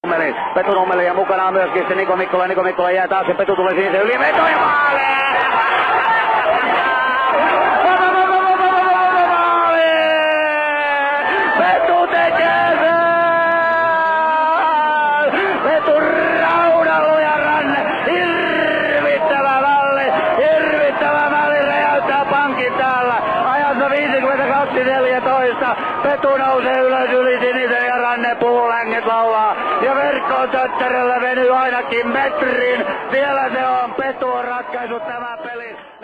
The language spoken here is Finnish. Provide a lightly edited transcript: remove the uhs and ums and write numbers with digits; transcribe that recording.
Petu Nummeli ja mukana on myöskin se Niko Mikkola jää taakse, Petu tulee sinisen yli, veto ja maali! Petu tekee sen! Petu raudaluja ranne, hirvittävä malli räjäyttää pankin täällä. Ajassa 52-14, Petu nousee ylös yli sinisen ja ranne puulänget laulaa. Ja verkkoon töttäröllä venyy ainakin metrin. Siellä se on, Petu on ratkaissut tämän pelin.